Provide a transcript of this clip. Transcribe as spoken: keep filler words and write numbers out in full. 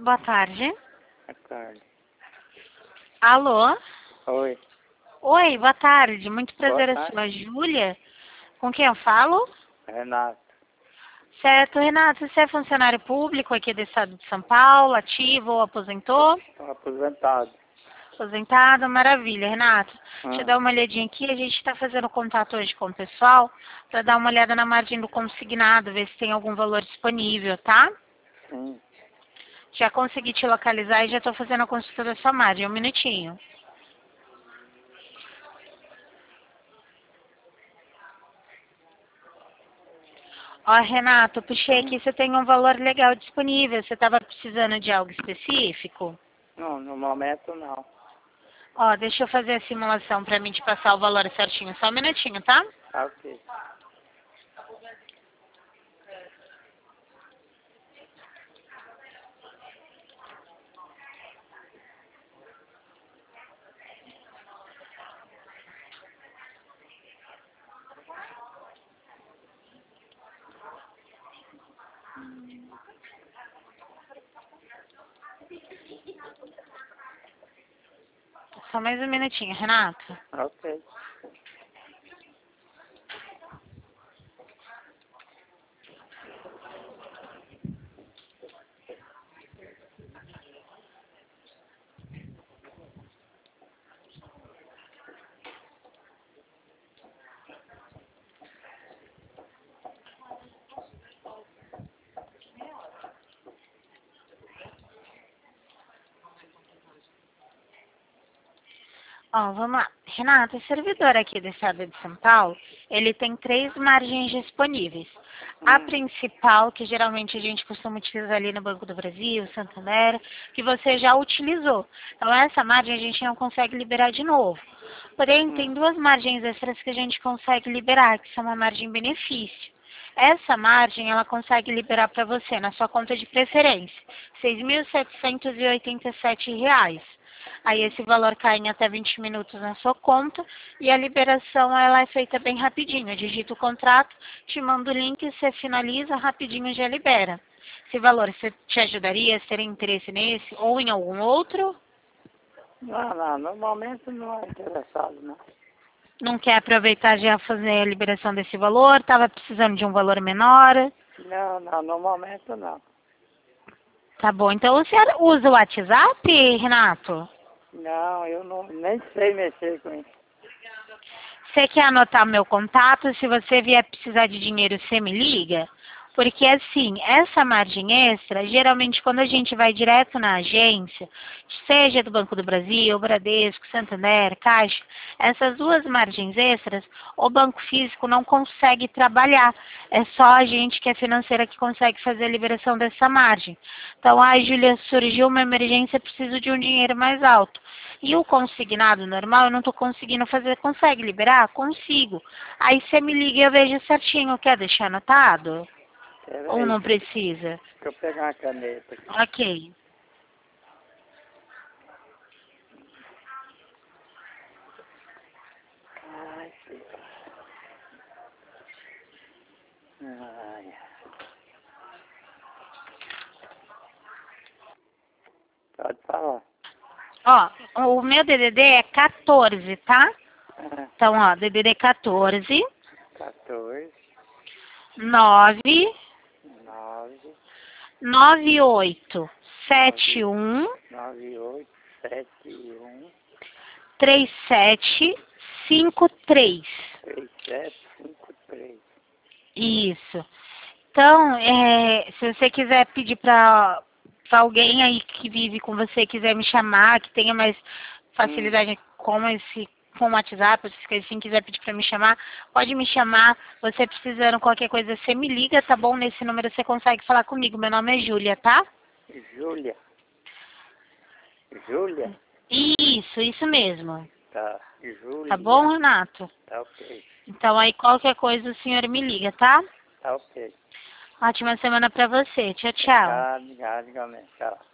Boa tarde. Boa tarde. Alô? Oi. Oi, boa tarde. Muito Boa prazer, eu tarde. sou a Júlia. Com quem eu falo? Renato. Certo, Renato, você é funcionário público aqui do estado de São Paulo, ativo ou aposentou? Estou aposentado. Aposentado, maravilha, Renato. Deixa eu Hum. dar uma olhadinha aqui. A gente está fazendo contato hoje com o pessoal para dar uma olhada na margem do consignado, ver se tem algum valor disponível, tá? Sim. Já consegui te localizar e já estou fazendo a consulta da sua margem. Um minutinho. Ó, Renato, puxei Hum. aqui, você tem um valor legal disponível. Você estava precisando de algo específico? Não, no momento não. Ó, deixa eu fazer a simulação para mim te passar o valor certinho. Só um minutinho, tá? Tá ok. Só mais um minutinho, Renato. Tá ok. Ó, vamos lá. Renato, o servidor aqui do estado de São Paulo, ele tem três margens disponíveis. A Hum. principal, que geralmente a gente costuma utilizar ali no Banco do Brasil, Santander, que você já utilizou. Então, essa margem a gente não consegue liberar de novo. Porém, Hum. tem duas margens extras que a gente consegue liberar, que são uma margem benefício. Essa margem, ela consegue liberar para você, na sua conta de preferência, seis mil setecentos e oitenta e sete reais. Aí esse valor cai em até vinte minutos na sua conta e a liberação ela é feita bem rapidinho. Eu digito o contrato, te mando o link, você finaliza, rapidinho já libera. Esse valor, você te ajudaria? Você teria interesse nesse ou em algum outro? Não, não, no momento não é interessado, não. Não quer aproveitar já fazer a liberação desse valor? Estava precisando de um valor menor? Não, não, no momento não. Tá bom, então você usa o WhatsApp, Renato? Não, eu não, nem sei mexer com isso. Você quer anotar meu contato? Se você vier precisar de dinheiro, você me liga? Porque assim, essa margem extra, geralmente quando a gente vai direto na agência, seja do Banco do Brasil, Bradesco, Santander, Caixa, essas duas margens extras, o banco físico não consegue trabalhar. É só a gente que é financeira que consegue fazer a liberação dessa margem. Então, ai, Júlia, surgiu uma emergência, preciso de um dinheiro mais alto. E o consignado normal, eu não estou conseguindo fazer. Consegue liberar? Consigo. Aí você me liga e eu vejo certinho. Quer deixar anotado? Espera Ou aí, não deixa precisa? eu pegar uma caneta aqui. Ok. Ai, Deus. Ai. Pode falar. Ó, o meu D D D é quatorze, tá? Ah, Então, ó, D D D quatorze, quatorze, nove, nove, nove oito, sete nove, um, nove, oito, sete, um, três sete cinco três. três, sete, cinco, três. Isso. Então, é, se você quiser pedir para alguém aí que vive com você, quiser me chamar, que tenha mais Hum. facilidade com esse com o WhatsApp, se assim quiser pedir para me chamar, pode me chamar. Você precisando qualquer coisa, você me liga, tá bom? Nesse número você consegue falar comigo. Meu nome é Júlia, tá? Júlia. Júlia? Isso, isso mesmo. Tá. Tá bom, Júlia. Renato? Tá ok. Então aí qualquer coisa o senhor me liga, tá? Tá ok. Ótima semana para você. Tchau, tchau. Obrigado, obrigado, igualmente. Tchau.